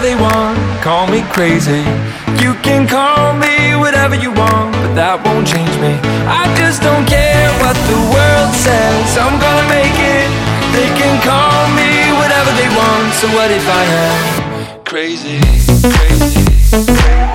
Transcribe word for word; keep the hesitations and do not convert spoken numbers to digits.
they want. Call me crazy, you can call me whatever you want, but that won't change me. I just don't care what the world says, I'm gonna make it. They can call me whatever they want, so what if I am crazy, crazy?